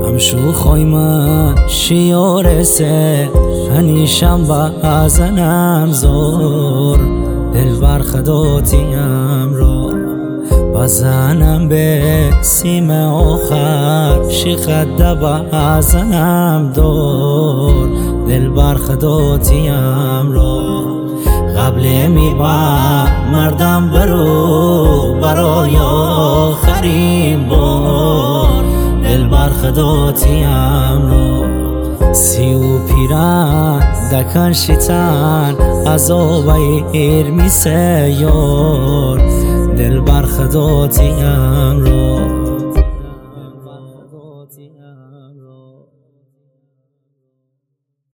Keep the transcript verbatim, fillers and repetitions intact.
همشو خوای من شیارسه هنیشم بزنم زور دل بر خداتیم را بزنم به سیم آخر شیخده بزنم دور دل بر خداتیم را قبل می با مردم برو برای آخرین بار دل بر خداتیم را سی و پیران دکن شیطان عذاب ایر می سیار دل بر خداتیم را